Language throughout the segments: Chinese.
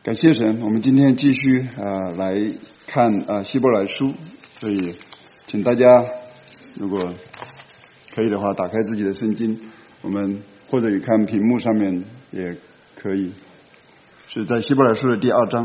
感谢神，我们今天继续来看希伯来书，所以请大家如果可以的话，打开自己的圣经，我们或者看屏幕上面也可以，是在希伯来书的第2章，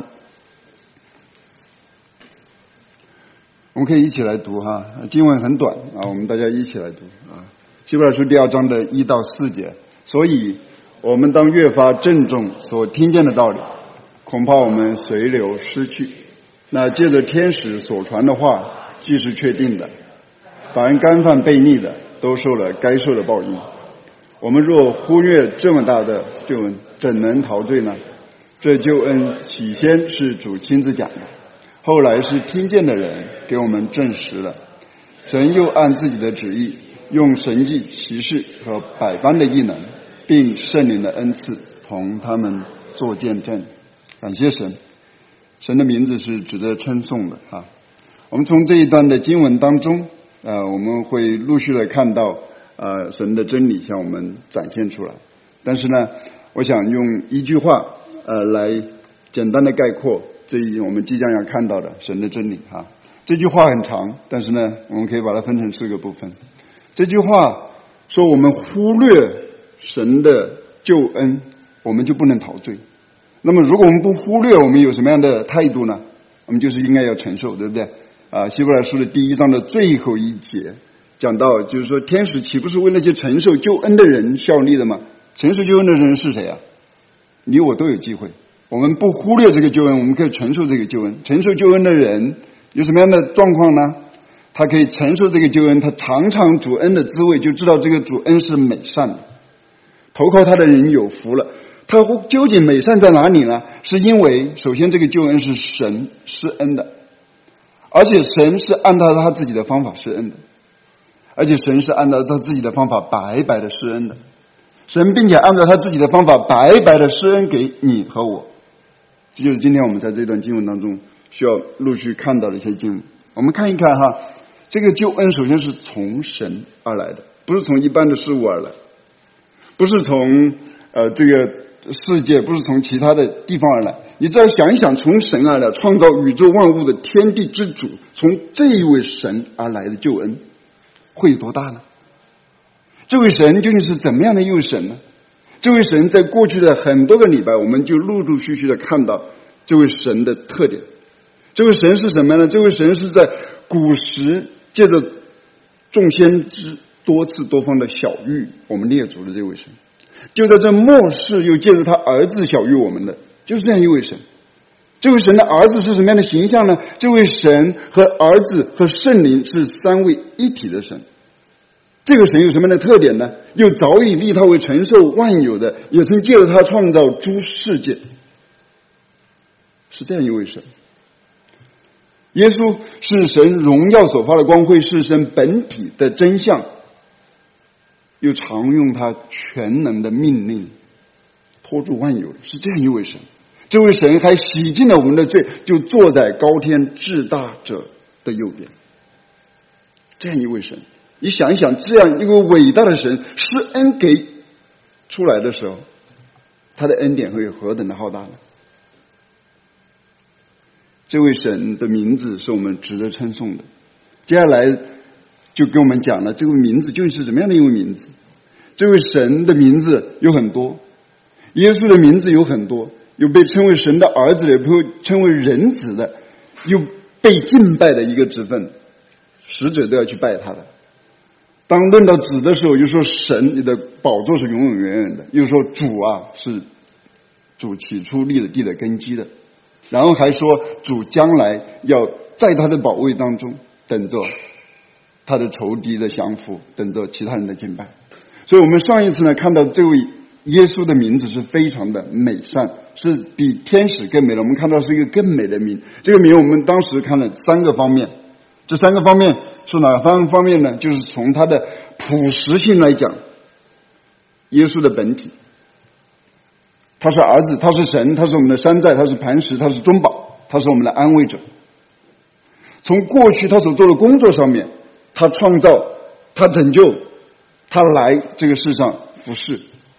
我们可以一起来读经文很短我们大家一起来读希伯来书第2章的1到4节，所以我们当越发郑重所听见的道理，恐怕我们随流失去。那借着天使所传的话，既是确定的，凡干犯悖逆的，都受了该受的报应。我们若忽略这么大的救恩，怎能逃罪呢？这救恩起先是主亲自讲的，后来是听见的人给我们证实了。神又按自己的旨意，用神迹奇事和百般的异能，并圣灵的恩赐，同他们做见证。感谢神，神的名字是值得称颂的我们从这一段的经文当中我们会陆续的看到神的真理向我们展现出来。但是呢，我想用一句话来简单的概括我们即将要看到的神的真理这句话很长，但是呢，我们可以把它分成4个部分。这句话说，我们忽略神的救恩，我们就不能逃罪。那么如果我们不忽略，我们有什么样的态度呢？我们就是应该要承受，对不对希伯来书的第1章的最后一节讲到，就是说天使岂不是为那些承受救恩的人效力的吗？承受救恩的人是谁你我都有机会，我们不忽略这个救恩，我们可以承受这个救恩。承受救恩的人有什么样的状况呢？他可以承受这个救恩，他尝尝主恩的滋味，就知道这个主恩是美善的。投靠他的人有福了。他究竟美善在哪里呢？是因为首先这个救恩是神施恩的，而且神是按照他自己的方法施恩的，而且神是按照他自己的方法白白的施恩的。神并且按照他自己的方法白白的施恩给你和我。这就是今天我们在这段经文当中需要陆续看到的一些经文。我们看一看这个救恩首先是从神而来的，不是从一般的事物而来，不是从这个世界，不是从其他的地方而来。你只要想一想，从神而来，创造宇宙万物的天地之主，从这一位神而来的救恩会有多大呢？这位神究竟是怎么样的一位神呢？这位神在过去的很多个礼拜，我们就陆陆续续的看到这位神的特点。这位神是什么呢？这位神是在古时借着众先知多次多方的晓谕我们列祖的这位神，就在这末世又借着他儿子晓谕我们的，就是这样一位神。这位神的儿子是什么样的形象呢？这位神和儿子和圣灵是3位一体的神。这个神有什么样的特点呢？又早已立他为承受万有的，也曾借着他创造诸世界，是这样一位神。耶稣是神荣耀所发的光辉，是神本体的真相，又常用他全能的命令托住万有，是这样一位神。这位神还洗净了我们的罪，就坐在高天至大者的右边。这样一位神，你想一想，这样一个伟大的神施恩给出来的时候，他的恩典会有何等的浩大呢？这位神的名字是我们值得称颂的。接下来就给我们讲了这位名字究竟是什么样的一位名字。这位神的名字有很多，耶稣的名字有很多，有被称为神的儿子的，有被称为人子的，有被敬拜的一个职分，使者都要去拜他的。当论到子的时候，又说神你的宝座是永永远远的，又说主是主起初立了地的根基的，然后还说主将来要在他的宝位当中等着他的仇敌的降服，等着其他人的敬拜。所以我们上一次呢看到这位耶稣的名字是非常的美善，是比天使更美的。我们看到是一个更美的名。这个名我们当时看了3个方面，这3个方面是哪方面呢？就是从他的朴实性来讲，耶稣的本体，他是儿子，他是神，他是我们的山寨，他是磐石，他是中保，他是我们的安慰者。从过去他所做的工作上面，他创造，他拯救，他来这个世上服侍。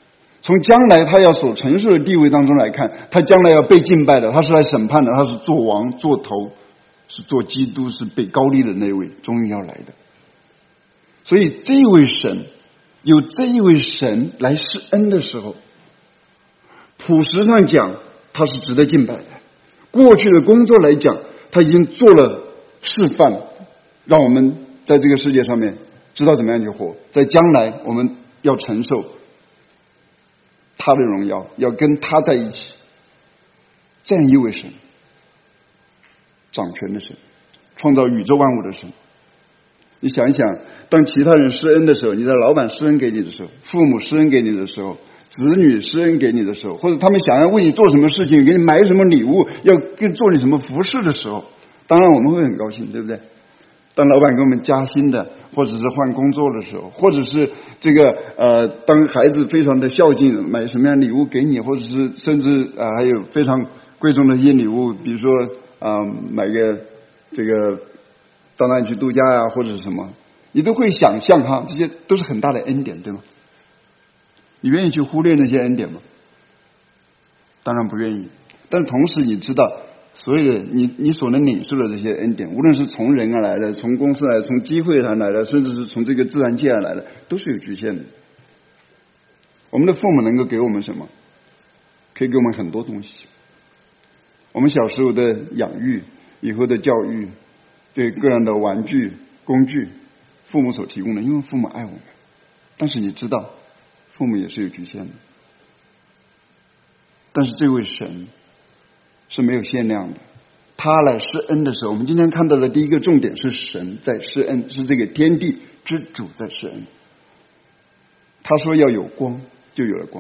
从将来他要所承受的地位当中来看，他将来要被敬拜的，他是来审判的，他是做王做头，是做基督，是被高立的那位，终于要来的。所以这位神，有这一位神来施恩的时候，朴实上讲他是值得敬拜的。过去的工作来讲，他已经做了示范，让我们在这个世界上面知道怎么样去活，在将来我们要承受他的荣耀，要跟他在一起。这样一位神，掌权的神，创造宇宙万物的神。你想一想，当其他人施恩的时候，你的老板施恩给你的时候，父母施恩给你的时候，子女施恩给你的时候，或者他们想要为你做什么事情，给你买什么礼物，要给做你什么服饰的时候，当然我们会很高兴，对不对？当老板给我们加薪的，或者是换工作的时候，或者是这个当孩子非常的孝敬，买什么样的礼物给你，或者是甚至还有非常贵重的一些礼物，比如说买个这个到哪里去度假呀，或者是什么，你都会想象哈，这些都是很大的恩典，对吗？你愿意去忽略那些恩典吗？当然不愿意。但同时你知道，所有的你所能领受的这些恩典，无论是从人而来的，从公司来的，从机会上来的，甚至是从这个自然界而来的，都是有局限的。我们的父母能够给我们什么？可以给我们很多东西。我们小时候的养育，以后的教育，对各样的玩具工具，父母所提供的，因为父母爱我们。但是你知道，父母也是有局限的。但是这位神是没有限量的，他来施恩的时候，我们今天看到的第一个重点是神在施恩，是这个天地之主在施恩。他说要有光，就有了光。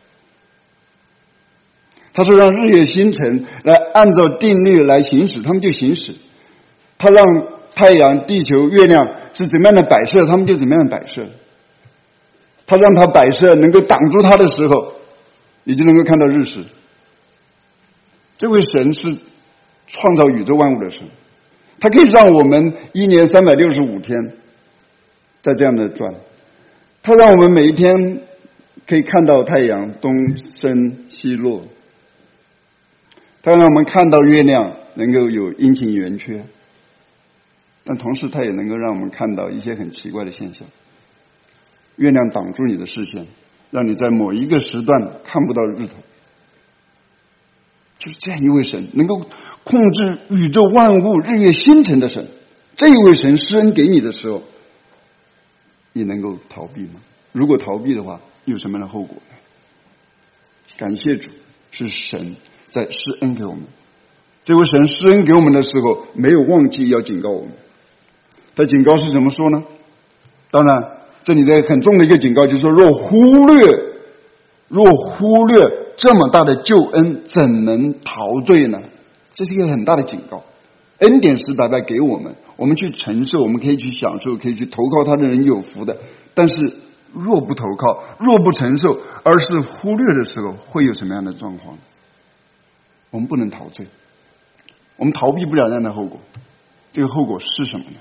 他说让日月星辰来按照定律来行使，他们就行使。他让太阳、地球、月亮是怎么样的摆设，他们就怎么样的摆设。他让它摆设能够挡住它的时候，你就能够看到日食。这位神是创造宇宙万物的神，他可以让我们一年365天在这样的转，他让我们每一天可以看到太阳东升西落，他让我们看到月亮能够有阴晴圆缺，但同时他也能够让我们看到一些很奇怪的现象。月亮挡住你的视线，让你在某一个时段看不到日头。就是这样一位神，能够控制宇宙万物日月星辰的神，这一位神施恩给你的时候，你能够逃避吗？如果逃避的话，有什么样的后果呢？感谢主，是神在施恩给我们。这位神施恩给我们的时候，没有忘记要警告我们。他警告是怎么说呢？当然这里的很重的一个警告就是说，若忽略这么大的救恩，怎能陶醉呢？这是一个很大的警告。恩典是白白给我们，我们去承受，我们可以去享受，可以去投靠他的人有福的。但是若不投靠，若不承受，而是忽略的时候，会有什么样的状况？我们不能陶醉，我们逃避不了那样的后果。这个后果是什么呢？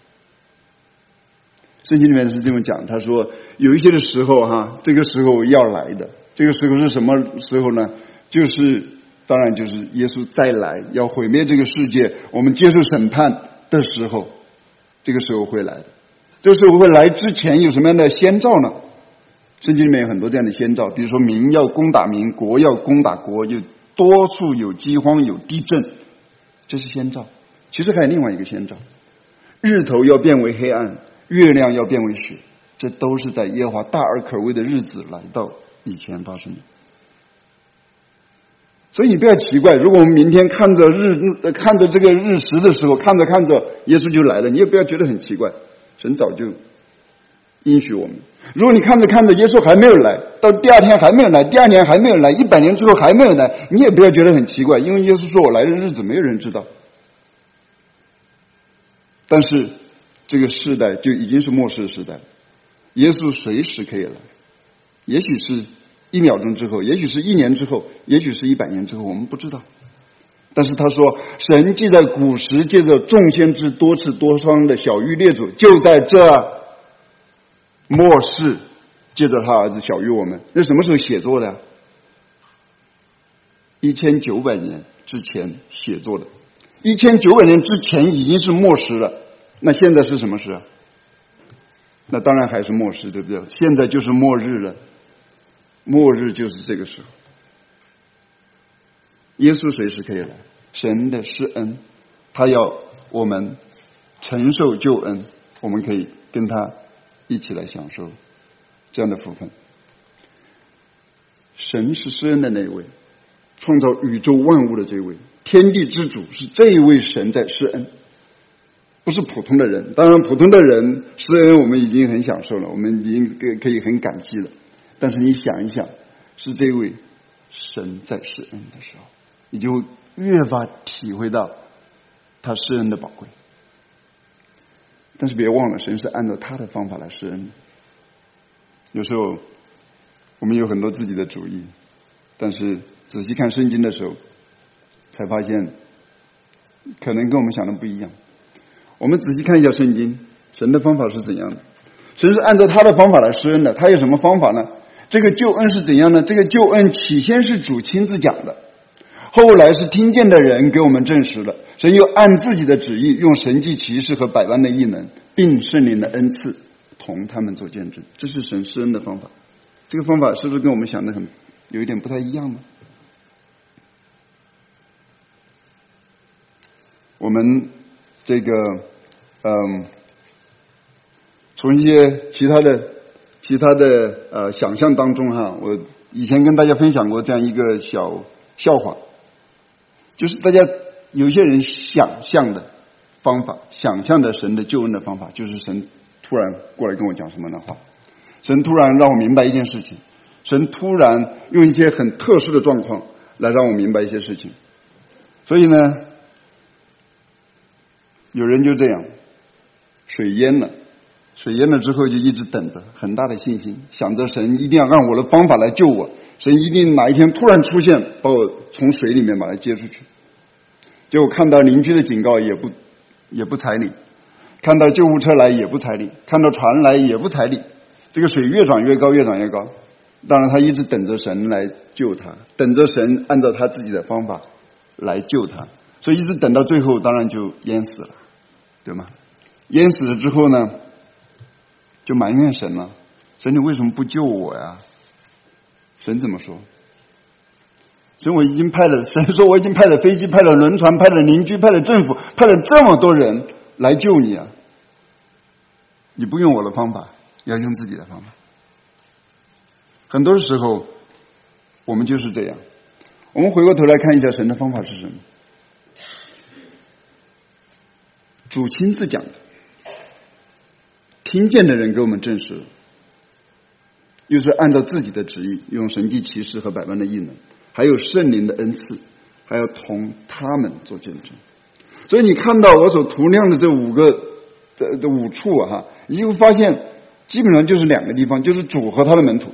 圣经里面是这么讲，他说有一些的时候这个时候要来的。这个时候是什么时候呢？当然就是耶稣再来要毁灭这个世界，我们接受审判的时候，这个时候会来的。这个时候会来之前有什么样的先兆呢？圣经里面有很多这样的先兆，比如说民要攻打民，国要攻打国，有多处有饥荒有地震，这是先兆。其实还有另外一个先兆，日头要变为黑暗，月亮要变为血，这都是在耶和华大而可畏的日子来到以前发生的。所以你不要奇怪，如果我们明天看着这个日食的时候，看着耶稣就来了，你也不要觉得很奇怪，神早就应许我们。如果你看着耶稣还没有来，到第二天还没有来，第二年还没有来，100年之后还没有来，你也不要觉得很奇怪，因为耶稣说我来的日子没有人知道。但是这个世代就已经是末世的时代，耶稣随时可以来，也许是1秒钟之后，也许是1年之后，也许是100年之后，我们不知道。但是他说，神既在古时借着众先知多次多方的晓谕列祖，就在这末世借着他儿子小于我们。那什么时候写作的呀？1900年之前写作的，1900年之前已经是末时了。那现在是什么时啊？那当然还是末时，对不对？现在就是末日了，末日就是这个时候。耶稣随时可以来，神的施恩，他要我们承受救恩，我们可以跟他一起来享受这样的福分。神是施恩的那一位，创造宇宙万物的这位，天地之主是这一位神在施恩，不是普通的人。当然普通的人施恩我们已经很享受了，我们已经可以很感激了，但是你想一想，是这位神在施恩的时候，你就越发体会到他施恩的宝贵。但是别忘了，神是按照他的方法来施恩的。有时候我们有很多自己的主意，但是仔细看圣经的时候才发现可能跟我们想的不一样。我们仔细看一下圣经，神的方法是怎样的？神是按照他的方法来施恩的。他有什么方法呢？这个救恩是怎样呢？这个救恩起先是主亲自讲的，后来是听见的人给我们证实了。神又按自己的旨意，用神迹奇事和百般的异能，并圣灵的恩赐同他们做见证。这是神施恩的方法。这个方法是不是跟我们想的有一点不太一样呢？我们这个从一些其他的想象当中哈，我以前跟大家分享过这样一个小笑话，就是大家有些人想象的方法，想象的神的救恩的方法，就是神突然过来跟我讲什么的话，神突然让我明白一件事情，神突然用一些很特殊的状况来让我明白一些事情。所以呢，有人就这样，水淹了之后就一直等着，很大的信心，想着神一定要让我的方法来救我，神一定哪一天突然出现，把我从水里面把它接出去。结果看到邻居的警告也不睬理，看到救护车来也不睬理，看到船来也不睬理，这个水越涨越高，越涨越高。当然他一直等着神来救他，等着神按照他自己的方法来救他，所以一直等到最后当然就淹死了，对吗？淹死了之后呢，就埋怨神了，神你为什么不救我呀？神怎么说？神说我已经派了飞机，派了轮船，派了邻居，派了政府，派了这么多人来救你啊！你不用我的方法，要用自己的方法。很多时候我们就是这样。我们回过头来看一下神的方法是什么？主亲自讲的，听见的人给我们证实了，又是按照自己的旨意，用神迹奇事和百般的异能，还有圣灵的恩赐，还要同他们做见证。所以你看到我所涂亮的这五处啊，你就发现基本上就是两个地方，就是主和他的门徒，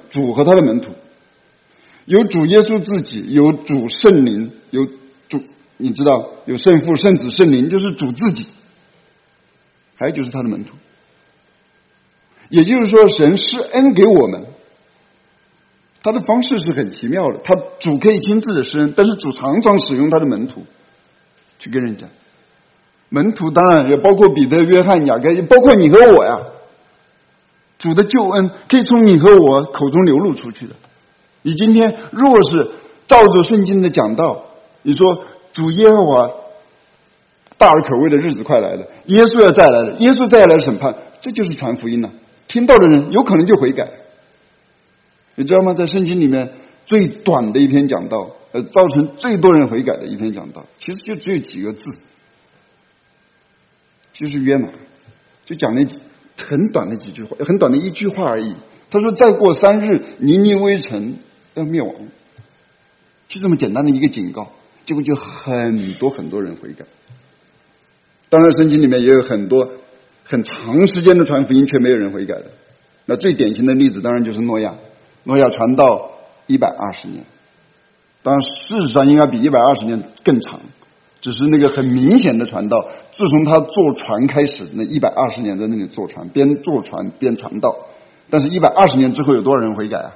有主耶稣自己，有主圣灵，有主，你知道有圣父、圣子、圣灵，就是主自己，还有就是他的门徒。也就是说，神施恩给我们，他的方式是很奇妙的。他主可以亲自的施恩，但是主常常使用他的门徒去跟人讲。门徒当然也包括彼得、约翰、雅各，也包括你和我呀。主的救恩可以从你和我口中流露出去的。你今天若是照着圣经的讲道，你说主耶和华大而可畏的日子快来了，耶稣要再来了，耶稣再来审判，这就是传福音了。听到的人有可能就悔改。你知道吗？在圣经里面最短的一篇讲道，造成最多人悔改的一篇讲道，其实就只有几个字，就是约拿，就讲了很短的几句话，很短的一句话而已。他说再过3日，尼尼微城要灭亡，就这么简单的一个警告，结果就很多人悔改。当然圣经里面也有很多很长时间的传福音却没有人悔改的。那最典型的例子当然就是诺亚传道120年，当然事实上应该比120年更长，只是那个很明显的传道，自从他坐船开始，那120年在那里坐船，边坐船边传道， 但是120年之后有多少人悔改啊？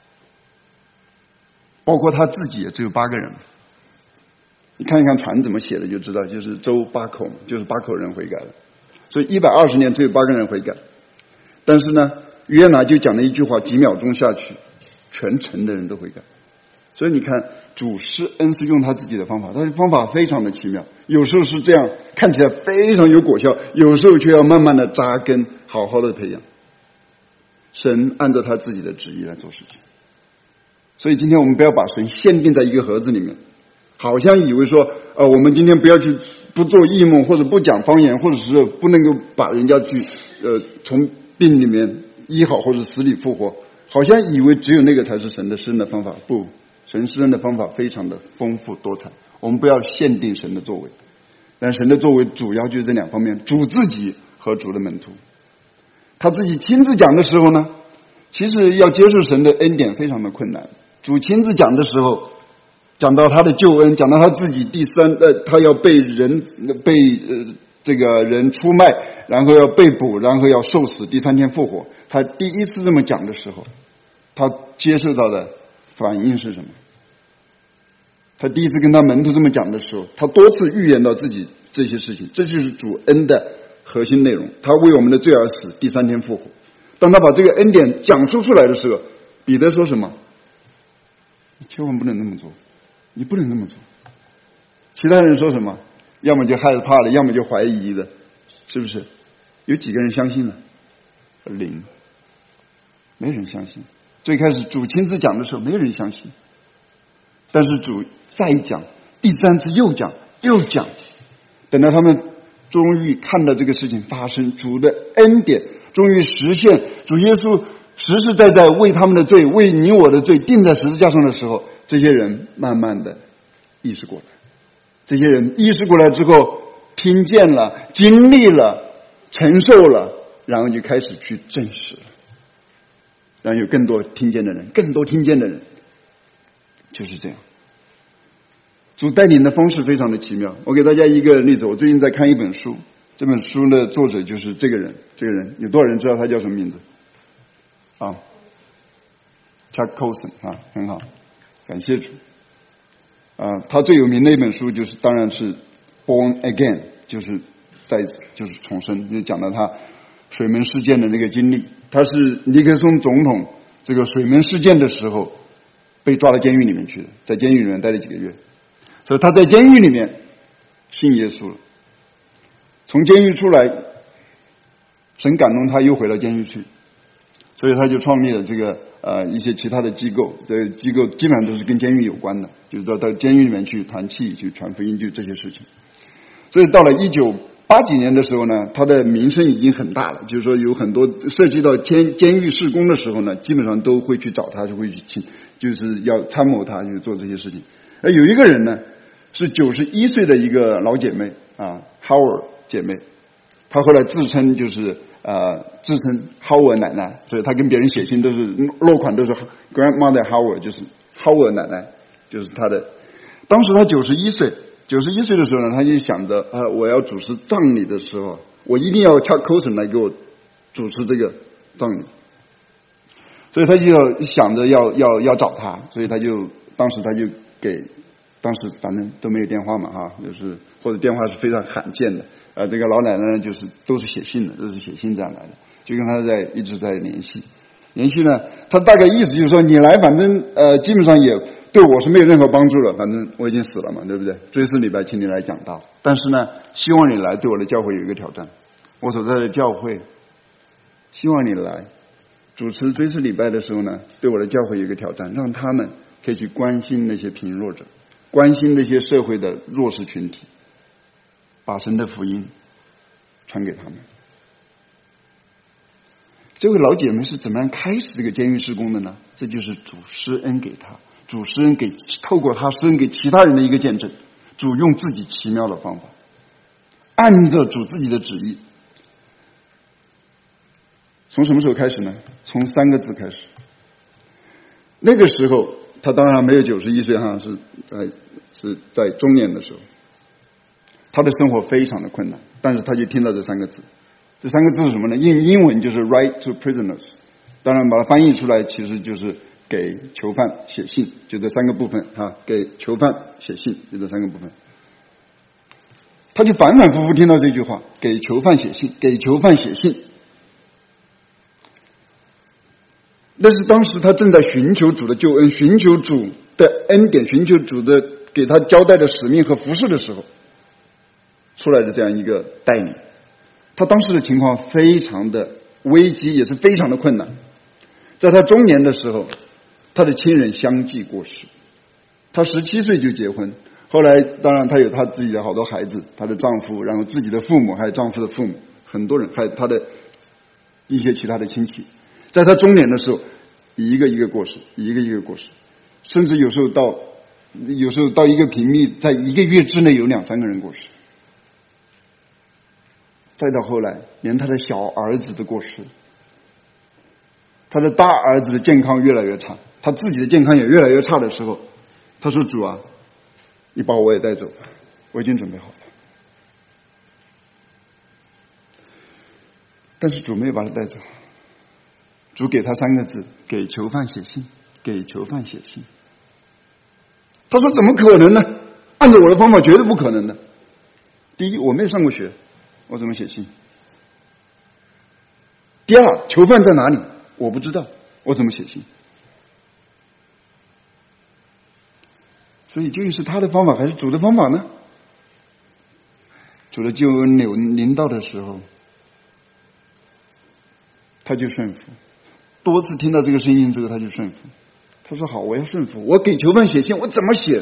包括他自己也只有8个人。你看一看传怎么写的就知道，就是周8口，就是8口人悔改了。所以120年只有8个人悔改。但是呢，约拿就讲了一句话，几秒钟下去，全城的人都悔改。所以你看，主施恩是用他自己的方法，他的方法非常的奇妙，有时候是这样看起来非常有果效，有时候却要慢慢的扎根，好好的培养。神按照他自己的旨意来做事情。所以今天我们不要把神限定在一个盒子里面，好像以为说我们今天不做异梦，或者不讲方言，或者是不能够把人家去从病里面医好，或者死里复活，好像以为只有那个才是神的施恩的方法。不，神施恩的方法非常的丰富多彩，我们不要限定神的作为。但神的作为主要就是这2方面，主自己和主的门徒。他自己亲自讲的时候呢，其实要接受神的恩典非常的困难。主亲自讲的时候，讲到他的救恩，讲到他自己他要被人这个人出卖，然后要被捕，然后要受死，第3天复活。他第一次这么讲的时候，他接受到的反应是什么？他第一次跟他门徒这么讲的时候，他多次预言到自己这些事情，这就是主恩的核心内容。他为我们的罪而死，第3天复活。当他把这个恩典讲述出来的时候，彼得说什么？你千万不能那么做，你不能那么做。其他人说什么？要么就害怕了，要么就怀疑了，是不是？有几个人相信了？0，没人相信。最开始主亲自讲的时候，没人相信。但是主再讲，第3次又讲，等到他们终于看到这个事情发生，主的恩典终于实现，主耶稣实实在在为他们的罪，为你我的罪钉在十字架上的时候，这些人慢慢的意识过来。这些人意识过来之后，听见了，经历了，承受了，然后就开始去证实了。然后有更多听见的人，就是这样。主带领的方式非常的奇妙。我给大家一个例子，我最近在看一本书，这本书的作者就是这个人有多少人知道他叫什么名字？Chuck Colson 很好，感谢主。他最有名的一本书当然是 Born Again， 就是重生，就讲到他水门事件的那个经历。他是尼克松总统这个水门事件的时候被抓到监狱里面去的，在监狱里面待了几个月，所以他在监狱里面信耶稣了。从监狱出来，神感动他又回到监狱去，所以他就创立了这个一些其他的机构，这个机构基本上都是跟监狱有关的，就是到监狱里面去团契，去传福音，就这些事情。所以到了1980几年的时候呢，他的名声已经很大了，就是说有很多涉及到监狱事工的时候呢，基本上都会去找他，就会去请，就是要参谋他去做这些事情。而有一个人呢，是91岁的一个老姐妹Howard 姐妹，她后来自称Howard 奶奶，所以她跟别人写信都是落款都是 Grandmother Howard， 就是 Howard 奶奶，就是她的。当时她91岁的时候呢，她就想着我要主持葬礼的时候，我一定要Chuck Colson来给我主持这个葬礼，所以她就想着要找他，所以当时反正都没有电话嘛就是或者电话是非常罕见的。这个老奶奶呢，都是写信这样来的，就跟他一直在联系呢。他大概意思就是说，你来反正基本上也对我是没有任何帮助了，反正我已经死了嘛，对不对？追思礼拜请你来讲道，但是呢，希望你来对我的教会有一个挑战。我所在的教会，希望你来主持追思礼拜的时候呢，对我的教会有一个挑战，让他们可以去关心那些贫弱者，关心那些社会的弱势群体，把神的福音传给他们。这位老姐妹是怎么样开始这个监狱事工的呢？这就是主施恩给她，主施恩给透过她施恩给其他人的一个见证。主用自己奇妙的方法，按照主自己的旨意。从什么时候开始呢？从3个字开始。那个时候她当然没有91岁是在中年的时候。他的生活非常的困难，但是他就听到这3个字。这3个字是什么呢？英文就是 right to prisoners， 当然把它翻译出来其实就是给囚犯写信，就这三个部分给囚犯写信，就这三个部分。他就反反复复听到这句话，给囚犯写信，给囚犯写信。但是当时他正在寻求主的救恩，寻求主的恩典，寻求主的给他交代的使命和服事的时候，出来的这样一个带领。他当时的情况非常的危机，也是非常的困难。在他中年的时候，他的亲人相继过世，他17岁就结婚，后来当然他有他自己的好多孩子，他的丈夫，然后自己的父母，还有丈夫的父母，很多人，还有他的一些其他的亲戚。在他中年的时候，一个一个过世，一个一个过世，甚至有时候到一个平密，在1个月之内有2、3个人过世。再到后来，连他的小儿子都过世，他的大儿子的健康越来越差，他自己的健康也越来越差的时候，他说：“主啊，你把我也带走吧，我已经准备好了。”但是主没有把他带走，主给他3个字：给囚犯写信，给囚犯写信。他说：“怎么可能呢？按照我的方法绝对不可能的。第一，我没有上过学，我怎么写信？第二，囚犯在哪里？我不知道，我怎么写信？”所以究竟是他的方法还是主的方法呢？主的救恩临到的时候，他就顺服。多次听到这个声音之后，他就顺服。他说：“好，我要顺服。我给囚犯写信，我怎么写？”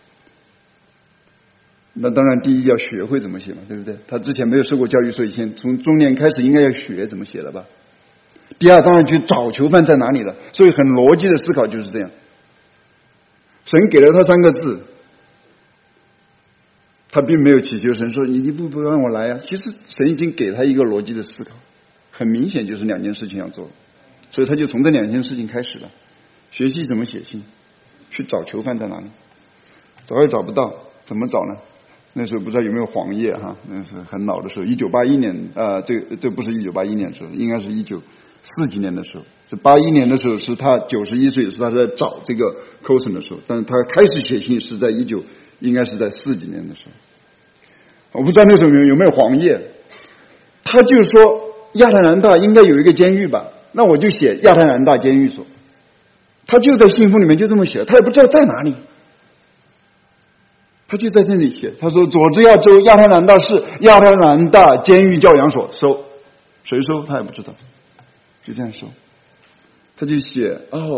那当然，第一要学会怎么写嘛，对不对？他之前没有受过教育，所以从中年开始应该要学怎么写了吧。第二，当然去找囚犯在哪里了，所以很逻辑的思考就是这样。神给了他3个字，他并没有祈求神说：“你一步步让我来啊。”其实神已经给他一个逻辑的思考，很明显就是2件事情要做，所以他就从这2件事情开始了，学习怎么写信，去找囚犯在哪里，找也找不到，怎么找呢？那时候不知道有没有黄页那是很老的时候，1981年这不是1981年的时候，应该是1940几年的时候。这81年的时候是他91岁，是他在找这个 Colson 的时候，但是他开始写信是在应该是在40几年的时候。我不知道那时候有没有黄页。他就说亚特兰大应该有一个监狱吧，那我就写亚特兰大监狱所。他就在信封里面就这么写，他也不知道在哪里。他就在这里写，他说：“佐治亚州亚特兰大市亚特兰大监狱教养所收，谁收他也不知道，就这样收。”他就写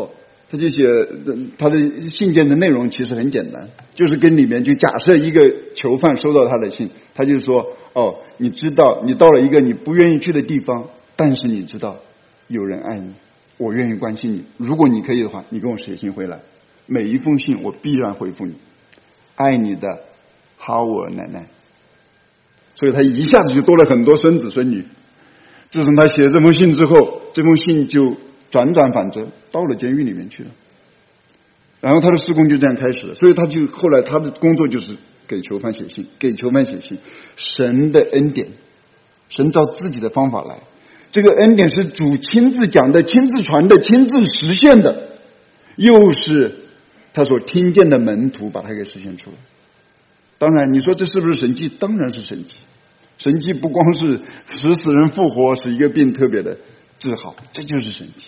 他的信件的内容其实很简单，就是跟里面就假设一个囚犯收到他的信，他就说：“哦，你知道你到了一个你不愿意去的地方，但是你知道有人爱你，我愿意关心你，如果你可以的话，你跟我写信回来，每一封信我必然回复你。爱你的哈沃尔奶奶。”所以他一下子就多了很多孙子孙女。自从他写这封信之后，这封信就转转反折到了监狱里面去了，然后他的事工就这样开始了。所以他就后来他的工作就是给囚犯写信，给囚犯写信。神的恩典，神照自己的方法来，这个恩典是主亲自讲的、亲自传的、亲自实现的，又是他所听见的门徒把它给实现出来。当然你说这是不是神迹？当然是神迹。神迹不光是使死人复活，使一个病特别的治好，这就是神迹。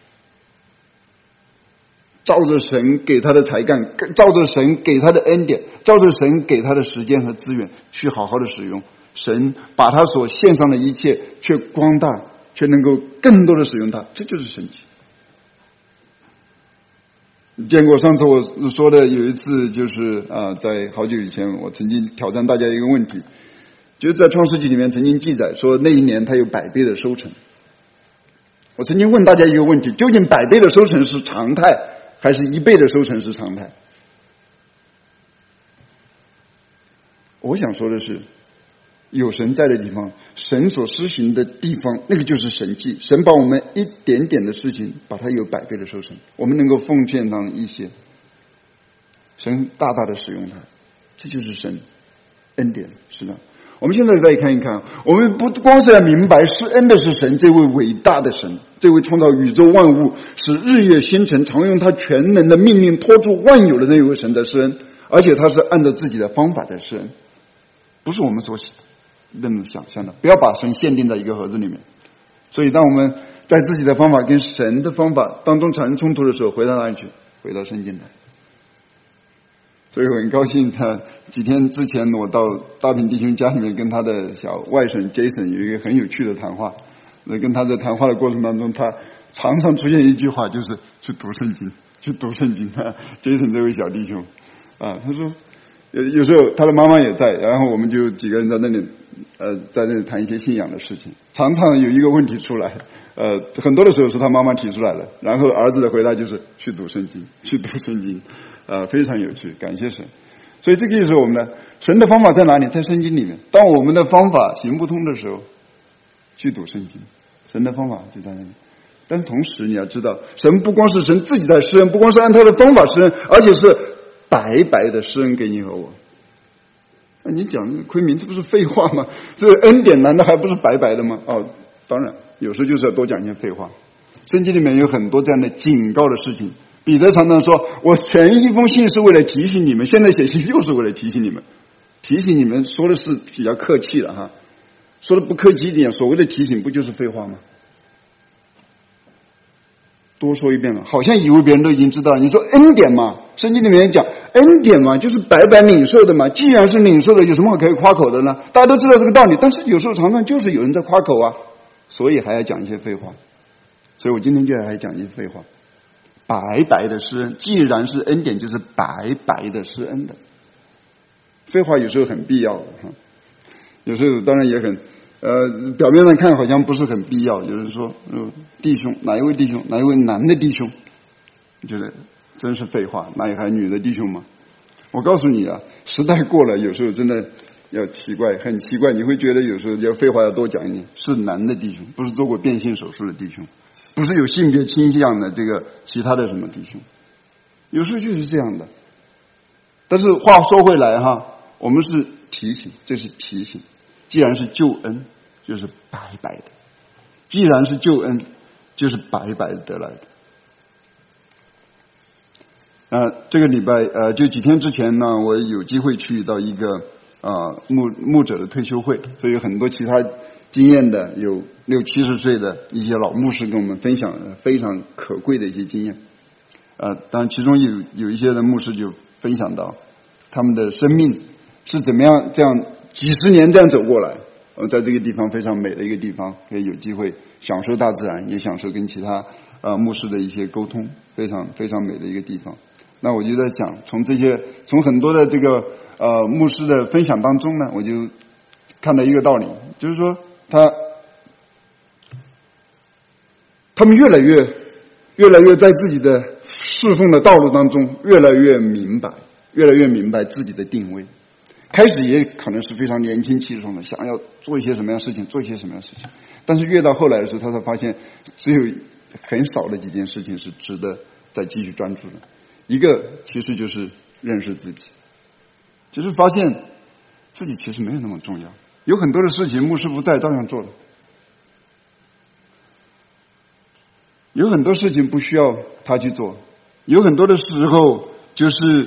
照着神给他的才干，照着神给他的恩典，照着神给他的时间和资源，去好好的使用。神把他所献上的一切却光大，却能够更多的使用它，这就是神迹。见过上次我说的有一次，就是在好久以前，我曾经挑战大家一个问题，就是在创世纪里面曾经记载说那一年他有100倍的收成。我曾经问大家一个问题，究竟100倍的收成是常态，还是1倍的收成是常态？我想说的是，有神在的地方，神所施行的地方，那个就是神迹。神把我们一点点的事情，把它有100倍的收成，我们能够奉献上一些，神大大的使用它，这就是神恩典。是的， 我们现在再看一看，我们不光是要明白施恩的是神，这位伟大的神，这位创造宇宙万物，使日月星辰，常用他全能的命令托住万有的那位神在施恩，而且他是按照自己的方法在施恩，不是我们所那么想象的。不要把神限定在一个盒子里面。所以当我们在自己的方法跟神的方法当中产生冲突的时候，回到哪里去？回到圣经来。所以我很高兴，他几天之前我到大平弟兄家里面跟他的小外甥 Jason 有一个很有趣的谈话。跟他在谈话的过程当中，他常常出现一句话，就是去读圣经，去读圣经。Jason 这位小弟兄他说有时候他的妈妈也在，然后我们就几个人在那里谈一些信仰的事情。常常有一个问题出来，很多的时候是他妈妈提出来的，然后儿子的回答就是去读圣经，去读圣经。非常有趣，感谢神。所以这个就是我们的神的方法在哪里？在圣经里面。当我们的方法行不通的时候，去读圣经，神的方法就在那里。但同时你要知道，神不光是神自己在施恩，不光是按他的方法施恩，而且是白白的施恩给你和我。你讲昆明，这不是废话吗？这恩典难道还不是白白的吗？当然有时候就是要多讲一些废话。圣经里面有很多这样的警告的事情。彼得常常说，我前一封信是为了提醒你们，现在写信又是为了提醒你们。提醒你们说的是比较客气的哈，说的不客气一点，所谓的提醒不就是废话吗？多说一遍了，好像以为别人都已经知道了。你说恩典嘛，圣经里面讲恩典嘛，就是白白领受的嘛。既然是领受的，有什么可以夸口的呢？大家都知道这个道理，但是有时候常常就是有人在夸口啊，所以还要讲一些废话。所以我今天就还讲一些废话。白白的施恩，既然是恩典，就是白白的施恩的。废话有时候很必要的哈，有时候当然也很表面上看好像不是很必要。有人说弟兄，哪一位弟兄，哪一位男的弟兄，你觉得真是废话，哪里还女的弟兄吗？我告诉你啊，时代过了，有时候真的要奇怪，很奇怪，你会觉得有时候要废话要多讲一点。是男的弟兄，不是做过变性手术的弟兄，不是有性别倾向的这个其他的什么弟兄，有时候就是这样的。但是话说回来哈，我们是提醒，这是提醒。既然是救恩，就是白白的；既然是救恩，就是白白的得来的。这个礼拜就几天之前呢，我有机会去到一个牧者的退休会，所以有很多其他经验的，有60、70岁的一些老牧师跟我们分享非常可贵的一些经验。当然其中有一些的牧师就分享到他们的生命是怎么样这样几十年这样走过来。在这个地方非常美的一个地方，可以有机会享受大自然，也享受跟其他牧师的一些沟通，非常非常美的一个地方。那我就在想，从很多的这个牧师的分享当中呢，我就看到一个道理，就是说他们越来越在自己的侍奉的道路当中越来越明白自己的定位。开始也可能是非常年轻气盛的，想要做一些什么样的事情，但是越到后来的时候，他才发现只有很少的几件事情是值得再继续专注的。一个其实就是认识自己，就是发现自己其实没有那么重要，有很多的事情牧师不在照样做了，有很多事情不需要他去做，有很多的时候就是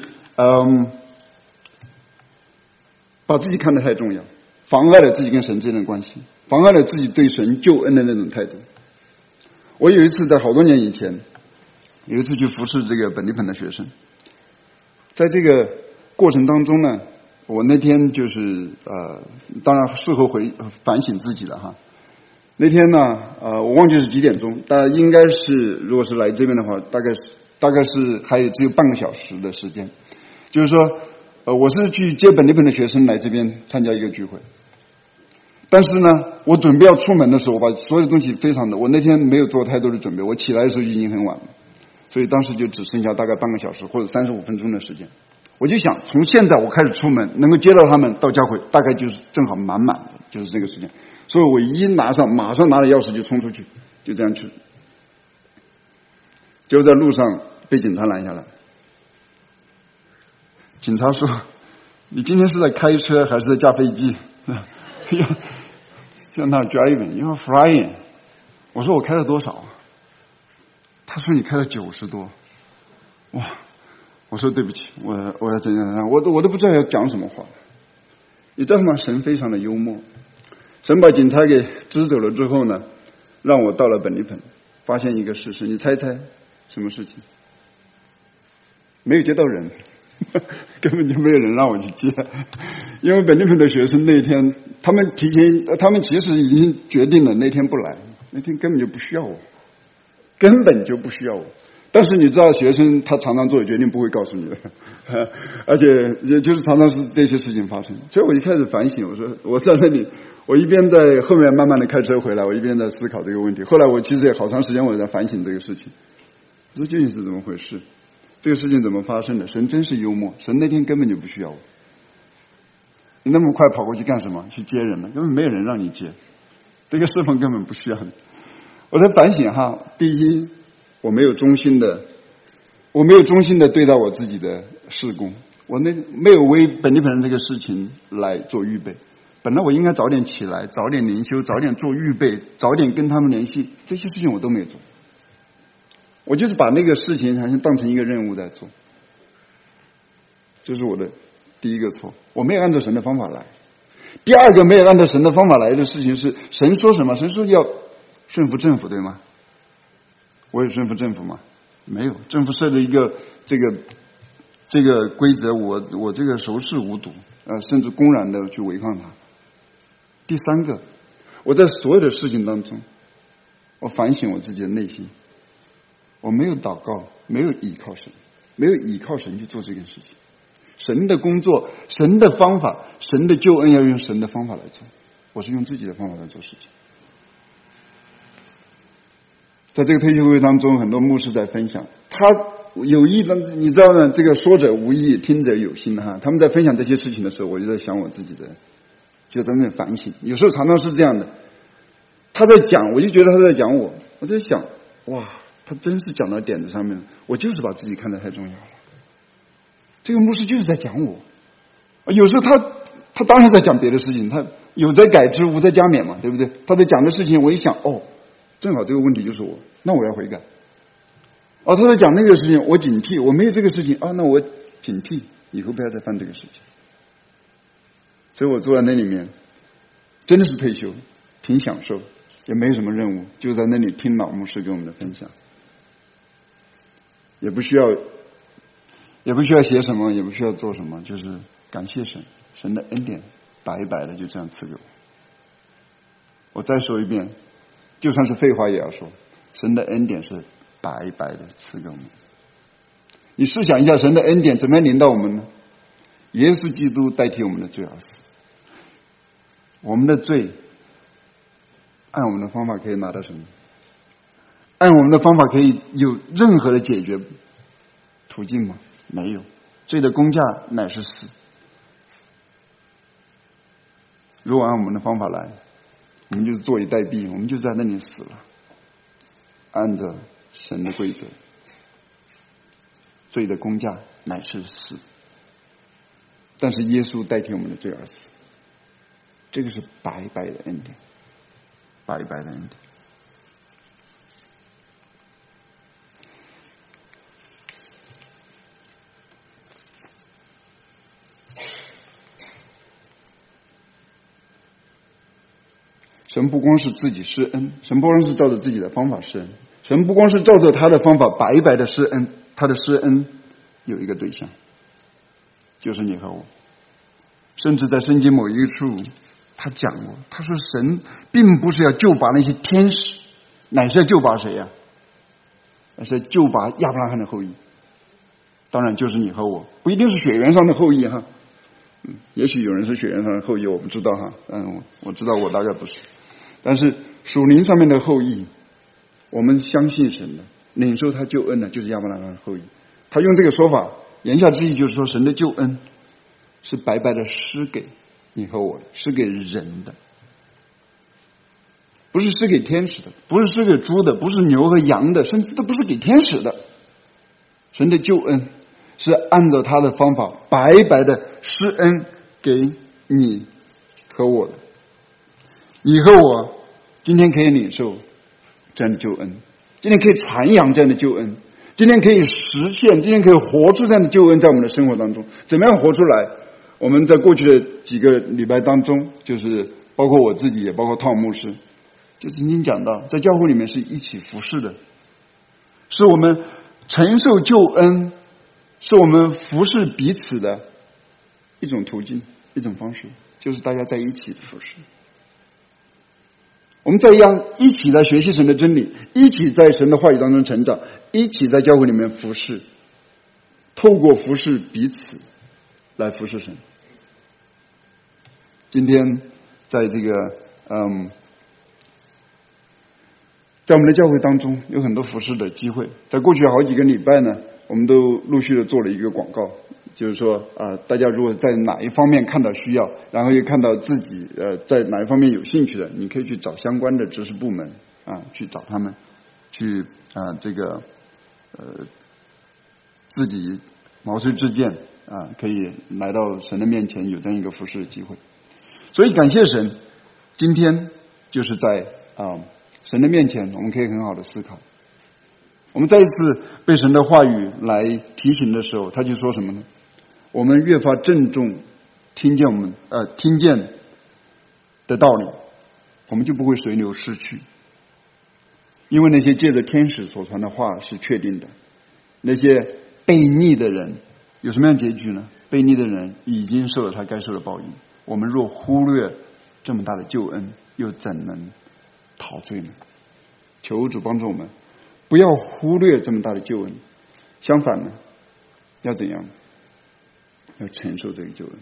把自己看得太重要，妨碍了自己跟神之间的关系，妨碍了自己对神救恩的那种态度。我有一次在好多年以前，有一次去服侍这个本地本的学生，在这个过程当中呢，我那天就是当然事后反省自己了哈。那天呢我忘记是几点钟，但应该是如果是来这边的话，大概是还有只有半个小时的时间。就是说我是去接本地本的学生来这边参加一个聚会，但是呢我准备要出门的时候，我把所有的东西我那天没有做太多的准备，我起来的时候已经很晚了，所以当时就只剩下大概半个小时或者35分钟的时间。我就想从现在我开始出门，能够接到他们到教会，大概就是正好满的，就是这个时间。所以我马上拿了钥匙就冲出去，就这样去。就在路上被警察拦下来，警察说：“你今天是在开车还是在驾飞机？” You're not driving, you're flying。我说我开了多少啊？他说你开了90多。哇！我说对不起，我要怎样？我都不知道要讲什么话。你知道吗？神非常的幽默。神把警察给支走了之后呢，让我到了本利盆，发现一个事实，你猜猜什么事情？没有接到人，根本就没有人让我去接，因为本利盆的学生那天他们其实已经决定了那天不来，那天根本就不需要我，根本就不需要我。但是你知道，学生他常常做决定不会告诉你的，而且也就是常常是这些事情发生。所以我一开始反省，我说我在那里，我一边在后面慢慢的开车回来，我一边在思考这个问题。后来我其实也好长时间我在反省这个事情，我说究竟是怎么回事？这个事情怎么发生的？神真是幽默，神那天根本就不需要我。你那么快跑过去干什么？去接人了，根本没有人让你接，这个侍奉根本不需要你。我在反省哈，第一，我没有忠心的对待我自己的事工，我没有为本地盆这个事情来做预备。本来我应该早点起来，早点灵修，早点做预备，早点跟他们联系，这些事情我都没有做。我就是把那个事情好像当成一个任务在做，这是我的第一个错，我没有按照神的方法来。第二个没有按照神的方法来的事情是，神说什么？神说要顺服政府，对吗？我有顺服政府吗？没有，政府设的一个这个规则，我这个熟视无睹，甚至公然的去违抗它。第三个，我在所有的事情当中，我反省我自己的内心，我没有祷告，没有倚靠神，没有倚靠神去做这件事情。神的工作，神的方法，神的救恩要用神的方法来做，我是用自己的方法来做事情。在这个退休会当中，很多牧师在分享，他有意的，你知道呢，这个说者无意，听者有心哈。他们在分享这些事情的时候，我就在想我自己的，就在那反省。有时候常常是这样的，他在讲，我就觉得他在讲我，我在想，哇，他真是讲到点子上面，我就是把自己看得太重要了。这个牧师就是在讲我，有时候他当然在讲别的事情，他有在改之，无在加勉嘛，对不对？他在讲的事情，我一想，哦，正好这个问题就是我，那我要悔改。他在讲那个事情，我警惕，我没有这个事情那我警惕，以后不要再犯这个事情。所以我坐在那里面，真的是退休，挺享受，也没有什么任务，就在那里听老牧师给我们的分享，也不需要写什么，也不需要做什么，就是感谢神，神的恩典白白的就这样赐给我。我再说一遍，就算是废话也要说，神的恩典是白白的赐给我们。你试想一下，神的恩典怎么样临到我们呢？耶稣基督代替我们的罪而死，我们的罪按我们的方法可以拿到什么？按我们的方法可以有任何的解决途径吗？没有，罪的工价乃是死。如果按我们的方法来，我们就是坐以待毙，我们就在那里死了。按着神的规则，罪的工价乃是死，但是耶稣代替我们的罪而死，这个是白白的恩典，白白的恩典。神不光是自己施恩，神不光是照着自己的方法施恩，神不光是照着他的方法白白的施恩，他的施恩有一个对象，就是你和我。甚至在圣经某一处他讲过，他说神并不是要救拔那些天使，乃是要救拔谁呀？乃是要救拔亚伯拉罕的后裔，当然就是你和我，不一定是血缘上的后裔哈。也许有人是血缘上的后裔，我不知道哈。我知道我大概不是，但是属灵上面的后裔，我们相信神的，领受他救恩的，就是亚伯拉罕的后裔。他用这个说法，言下之意就是说，神的救恩是白白的施给你和我的，施给人的，不是施给天使的，不是施给猪的，不是牛和羊的，甚至都不是给天使的。神的救恩是按照他的方法白白的施恩给你和我的， 你和我今天可以领受这样的救恩，今天可以传扬这样的救恩，今天可以实现，今天可以活出这样的救恩在我们的生活当中。怎么样活出来？我们在过去的几个礼拜当中，就是包括我自己，也包括汤姆牧师，就曾经讲到，在教会里面是一起服侍的，是我们承受救恩，是我们服侍彼此的一种途径，一种方式，就是大家在一起服侍。我们一起来学习神的真理，一起在神的话语当中成长，一起在教会里面服侍，透过服侍彼此来服侍神。今天在这个在我们的教会当中有很多服侍的机会。在过去好几个礼拜呢，我们都陆续的做了一个广告，就是说大家如果在哪一方面看到需要，然后又看到自己在哪一方面有兴趣的，你可以去找相关的执事部门去找他们，去自己毛遂自荐可以来到神的面前，有这样一个服侍的机会。所以感谢神，今天就是在神的面前，我们可以很好的思考。我们再一次被神的话语来提醒的时候，他就说什么呢？我们越发郑重听见的道理，我们就不会随流失去。因为那些借着天使所传的话是确定的，那些悖逆的人有什么样结局呢？悖逆的人已经受了他该受的报应。我们若忽略这么大的救恩，又怎能陶醉呢？求主帮助我们，不要忽略这么大的救恩，相反呢，要怎样？要承受这个救恩。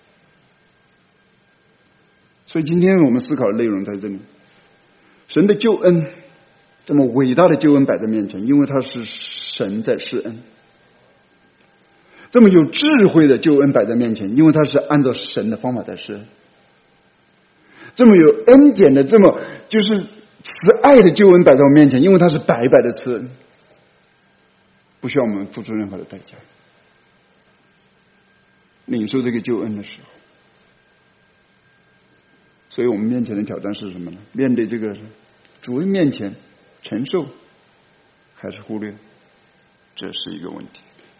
所以今天我们思考的内容在这里，神的救恩，这么伟大的救恩摆在面前，因为他是神在施恩；这么有智慧的救恩摆在面前，因为他是按照神的方法在施恩；这么有恩典的，这么就是慈爱的救恩摆在我面前，因为他是白白的慈恩，不需要我们付出任何的代价。领受这个救恩的时候，所以我们面前的挑战是什么呢？面对这个主恩面前，承受还是忽略，这是一个问题。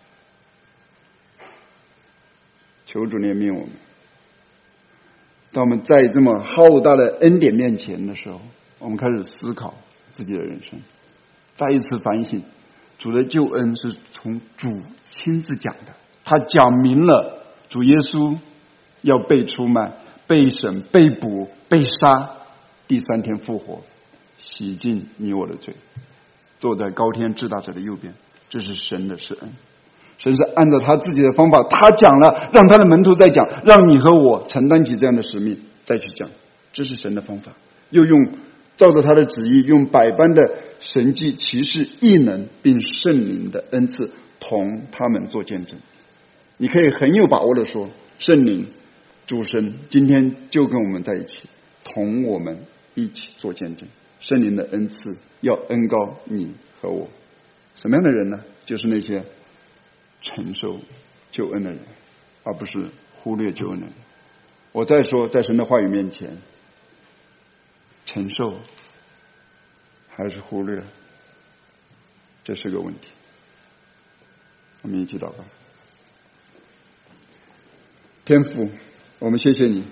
求主怜悯我们，当我们在这么浩大的恩典面前的时候，我们开始思考自己的人生，再一次反省主的救恩是从主亲自讲的，他讲明了主耶稣要被出卖、被审、被捕、被杀，第三天复活，洗净你我的罪，坐在高天至大者的右边。这是神的施恩，神是按照他自己的方法，他讲了，让他的门徒再讲，让你和我承担起这样的使命再去讲，这是神的方法。又照着他的旨意，用百般的神迹奇事异能并圣灵的恩赐同他们做见证。你可以很有把握的说，圣灵主神今天就跟我们在一起，同我们一起做见证。圣灵的恩赐要恩膏你和我。什么样的人呢？就是那些承受救恩的人，而不是忽略救恩的人。我再说，在神的话语面前，承受还是忽略，这是个问题。我们一起祷告。天父，我们谢谢你，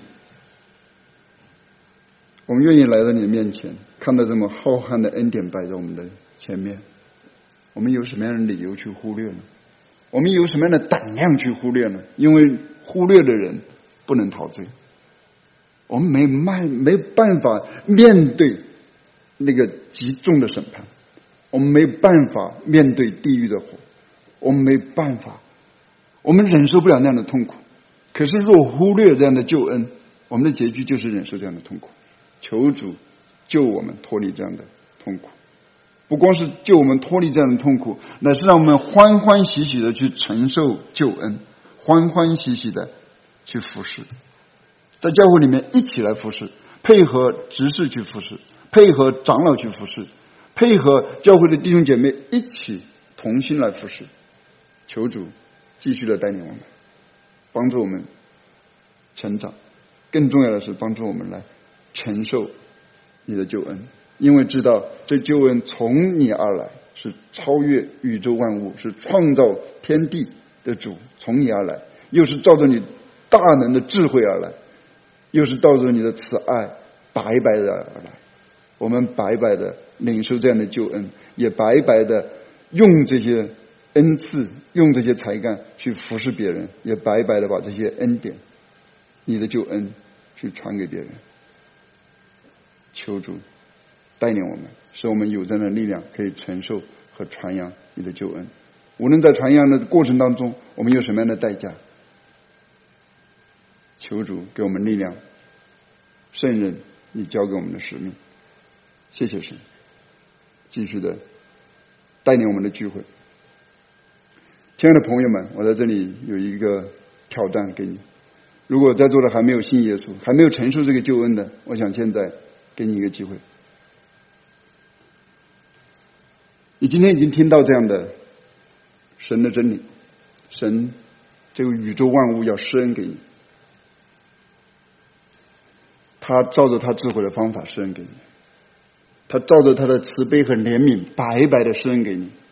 我们愿意来到你的面前，看到这么浩瀚的恩典摆在我们的前面，我们有什么样的理由去忽略呢？我们有什么样的胆量去忽略呢？因为忽略的人不能陶醉，我们没办法面对那个极重的审判，我们没办法面对地狱的火，我们没办法，我们忍受不了那样的痛苦。可是若忽略这样的救恩，我们的结局就是忍受这样的痛苦。求主救我们脱离这样的痛苦，不光是救我们脱离这样的痛苦，乃是让我们欢欢喜喜的去承受救恩，欢欢喜喜的去服侍，在教会里面一起来服侍，配合执事去服侍，配合长老去服侍，配合教会的弟兄姐妹一起同心来服侍。求主继续的带领我们，帮助我们成长，更重要的是帮助我们来承受你的救恩，因为知道这救恩从你而来，是超越宇宙万物，是创造天地的主，从你而来，又是照着你大能的智慧而来，又是照着你的慈爱白白的而来。我们白白的领受这样的救恩，也白白的用这些恩赐，用这些才干去服侍别人，也白白的把这些恩典，你的救恩去传给别人。求主带领我们，使我们有这样的力量可以承受和传扬你的救恩。无论在传扬的过程当中我们有什么样的代价，求主给我们力量，胜任你交给我们的使命。谢谢神，继续的带领我们的聚会。亲爱的朋友们，我在这里有一个挑战给你，如果在座的还没有信耶稣，还没有承受这个救恩的，我想现在给你一个机会。你今天已经听到这样的神的真理，神这个宇宙万物要施恩给你，他照着他智慧的方法施恩给你，他照着他的慈悲和怜悯白白的施恩给你，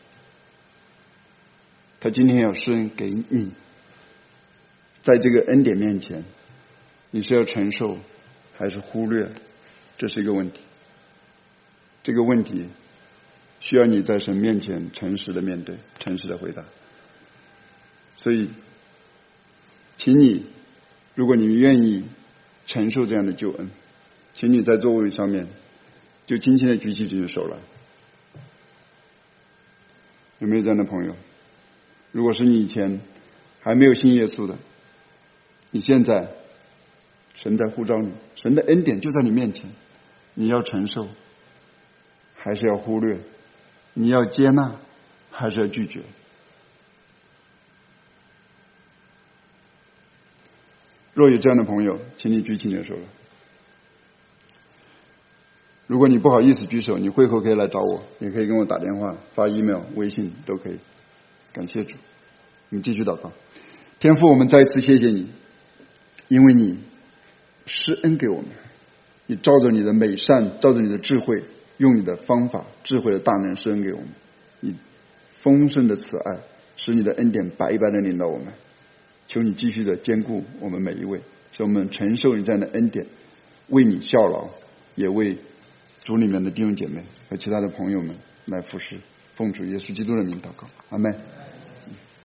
他今天要施恩给你。在这个恩典面前，你是要承受还是忽略，这是一个问题。这个问题需要你在神面前诚实的面对，诚实的回答。所以请你，如果你愿意承受这样的救恩，请你在座位上面就轻轻的举起你的手来。有没有这样的朋友？如果是你以前还没有信耶稣的，你现在神在呼召你，神的恩典就在你面前，你要承受还是要忽略？你要接纳还是要拒绝？若有这样的朋友，请你举起你的手来。如果你不好意思举手，你会后可以来找我，也可以跟我打电话、发 email、微信都可以。感谢主，我们继续祷告。天父，我们再一次谢谢你，因为你施恩给我们，你照着你的美善，照着你的智慧，用你的方法、智慧的大能施恩给我们，你丰盛的慈爱使你的恩典白白的领导我们。求你继续的坚固我们每一位，使我们承受你这样的恩典，为你效劳，也为主里面的弟兄姐妹和其他的朋友们来服侍。奉主耶稣基督的名祷告，阿们。